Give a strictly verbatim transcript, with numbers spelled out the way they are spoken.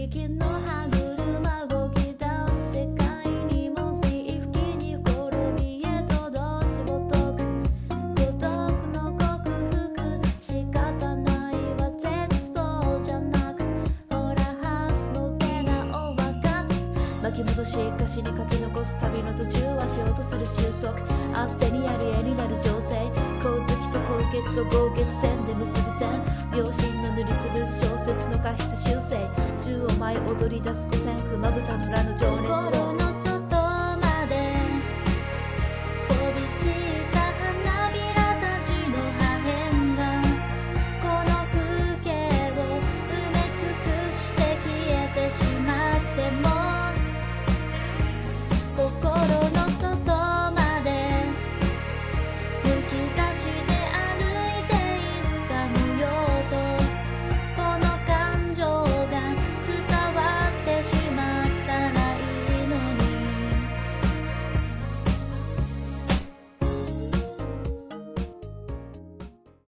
きの歯車動き出す世界に文字吹きにほころびへとどしぼとく孤独の克服仕方ないわ絶望じゃなくほらハスの手なお分かつ巻き戻し歌詞に書き残す旅の途中はしようとする収束明日手にあり絵になる情勢光月と高血と豪血線で結ぶ点両親の塗りつぶす小説の過失修正宙を舞い踊り出す五線譜まぶたの裏の情熱を